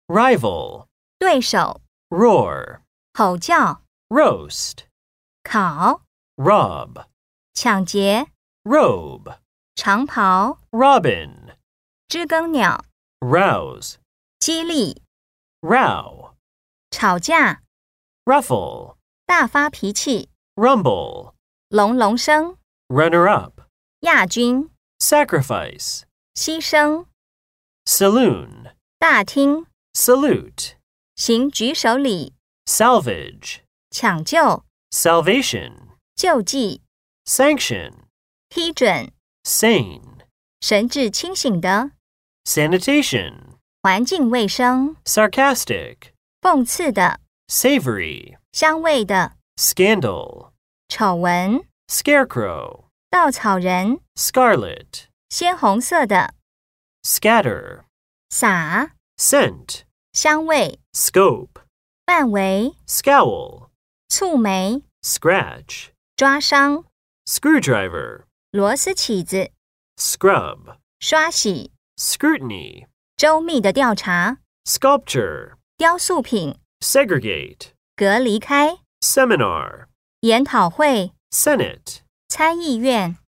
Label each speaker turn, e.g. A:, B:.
A: rival,
B: 对手，
A: roar,
B: 吼叫，
A: roast,
B: 烤，
A: rob,
B: 抢劫，
A: robe,
B: 长袍，
A: robin,
B: 知更鸟，
A: rouse,
B: 激励，
A: row,
B: 吵架，
A: ruffle,
B: 大发脾气，
A: rumble,
B: 隆隆声，
A: runner-up,
B: 亚军，
A: sacrifice,
B: 牺牲，
A: saloon,
B: 大厅，
A: salute,
B: 行举手礼，
A: salvage,
B: 抢救，
A: salvation,
B: 救济，
A: sanction,
B: 批准，
A: sane,
B: 神志清醒的，
A: sanitation,
B: 环境卫生，
A: sarcastic,
B: 讽刺的，
A: savory,
B: 香味的，
A: scandal,
B: 丑闻，
A: scarecrow,
B: 稻草人，
A: scarlet,
B: 鲜红色的，
A: scatter,
B: 撒，
A: scent,
B: 香味，
A: scope,
B: 范围，
A: scowl,
B: 蹙眉，
A: scratch,
B: 抓伤，
A: screwdriver,
B: 螺丝起子，
A: scrub,
B: 刷洗，
A: scrutiny,
B: 周密的调查，
A: sculpture,
B: 雕塑品，
A: segregate,
B: 隔离开，
A: seminar,
B: 研讨会，
A: senate,
B: 参议院。